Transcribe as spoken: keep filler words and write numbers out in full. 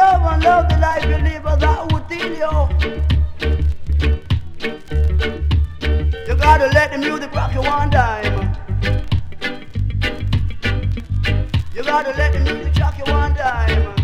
love and love the life you live, as I would tell you. You gotta let the music rock you one time. You gotta let the music rock you one time.